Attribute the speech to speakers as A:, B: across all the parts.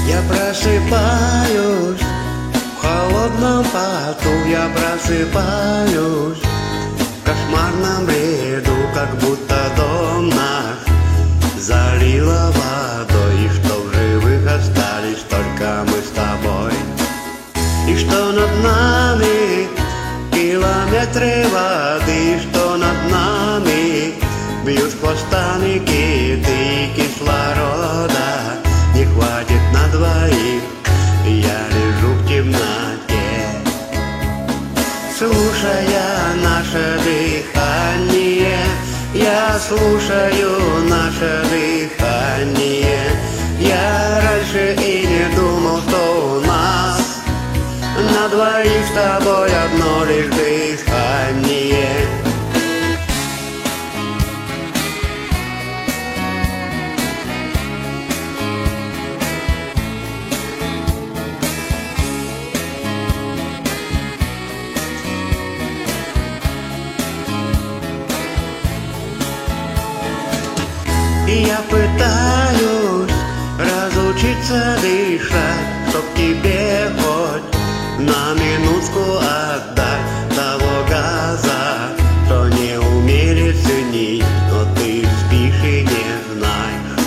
A: Я просыпаюсь в холодном поту, я просыпаюсь в кошмарном бреду, как будто дом наш залило водой, и что в живых остались только мы с тобой, и что над нами километры воды, и что над нами бьют хвостами киты, кислорода не хватит на двоих, я лежу в темноте, слушая наше дыхание. Я слушаю наше дыхание. Я раньше и не думал, что у нас на двоих с тобой одно лишь дыхание. И я пытаюсь разучиться дышать, чтоб тебе хоть на минутку отдать того газа, что не умели ценить, но ты спишь и не знаешь,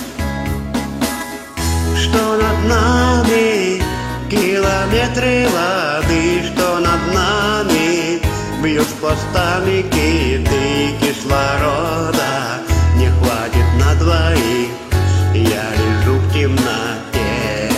A: что над нами километры воды, что над нами бьют хвостами киты, кислорода не хватит на двоих, я лежу в темноте,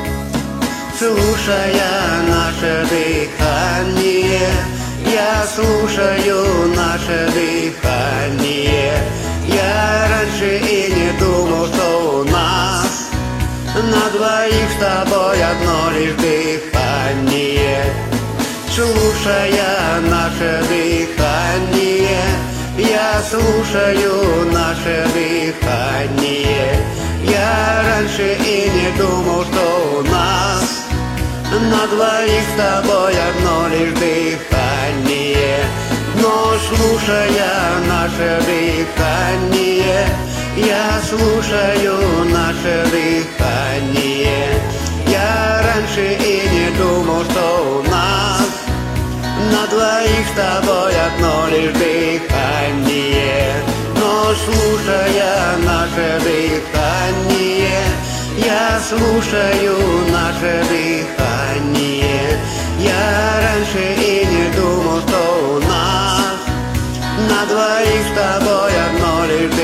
A: слушая наше дыхание. Я слушаю наше дыхание. Я раньше и не думал, что у нас на двоих с тобой одно лишь дыхание, слушая наше дыхание. Я слушаю наше дыхание. Я раньше и не думал, что у нас на двоих с тобой одно лишь дыхание. Но слушая наше дыхание, я слушаю наше дыхание. Я раньше и не думал, что у нас на двоих с тобой одно лишь дыхание. Но слушая наше дыхание, я слушаю наше дыхание. Я раньше и не думал, что у нас на двоих с тобой одно лишь